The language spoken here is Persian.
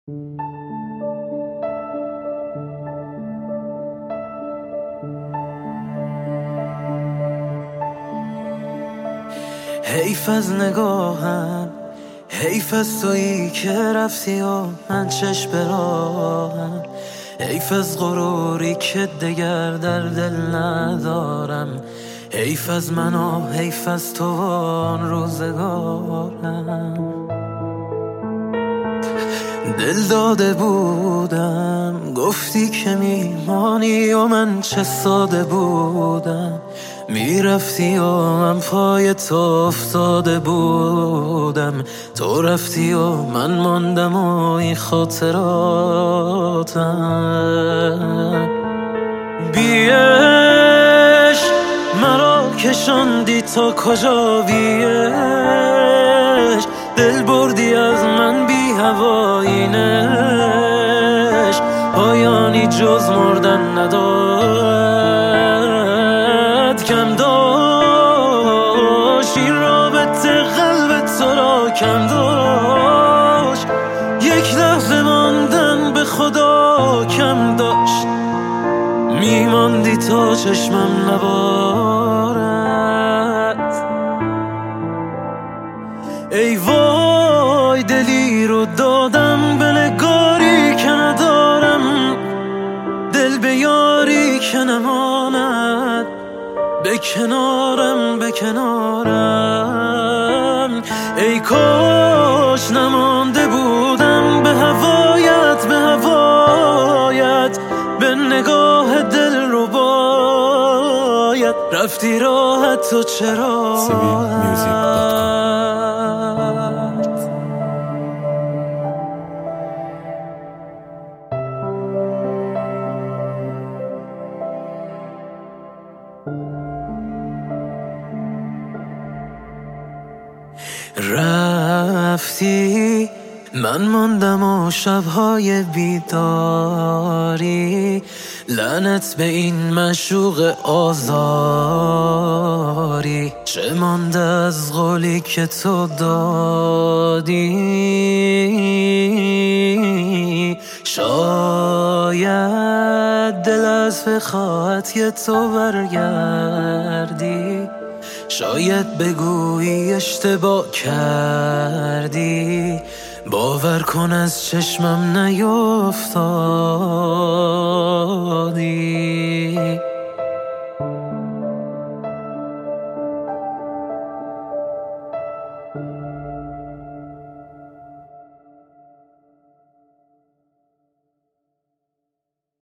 حیف از نگاهم، حیف از تویی که رفتی و من چشم به راهم، حیف از غروری که دگر در دل ندارم، حیف از من و حیف از تو آن روزگارم. دل داده بودم گفتی که میمانی و من چه ساده بودم، میرفتی و من پای تو افتاده بودم، تو رفتی و من ماندم و این خاطراتم. بیش مرا کشاندی تا کجا، بیش دل بردی از من بی هوایینش، پایانی جز مردن ندارد، کم داشت این رابطه قلب تو را کم داشت، یک لحظه ماندن به خدا کم داشت، میماندی تا چشمم نبارد. ای وای دلی رو دادم به نگاری که ندارم، دل به یاری که نماند، به کنارم به کنارم. ای کاش نمانده بودم به هوایت، به هوایت، به نگاه دل رو باید رفتی راحت تو چرا. رفتی من ماندم و شبهای بیداری، لعنت به این معشوق آزاری، چه مانده از قولی که تو دادی. شاید دل از فخاطی تو برگردی، شاید بگویی اشتباه کردی، باور کن از چشمم نیفتادی.